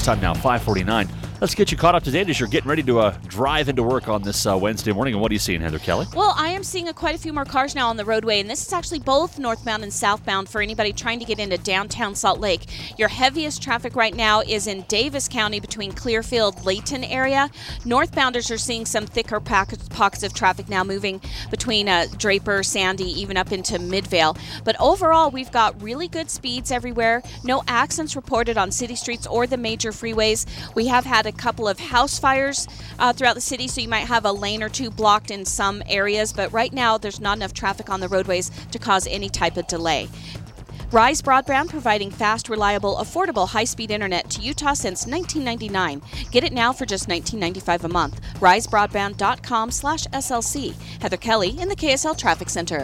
time now, 5:49. Let's get you caught up to date as you're getting ready to drive into work on this Wednesday morning. And what are you seeing, Heather Kelly? Well, I am seeing quite a few more cars now on the roadway, and this is actually both northbound and southbound for anybody trying to get into downtown Salt Lake. Your heaviest traffic right now is in Davis County between Clearfield, Layton area. Northbounders are seeing some thicker pockets of traffic now moving between Draper, Sandy, even up into Midvale. But overall, we've got really good speeds everywhere. No accidents reported on city streets or the major freeways. We have had a couple of house fires throughout the city, so you might have a lane or two blocked in some areas, but right now there's not enough traffic on the roadways to cause any type of delay. Rise Broadband, providing fast, reliable, affordable, high-speed internet to Utah since 1999. Get it now for just $19.95 a month. RiseBroadband.com/SLC. Heather Kelly in the KSL Traffic Center.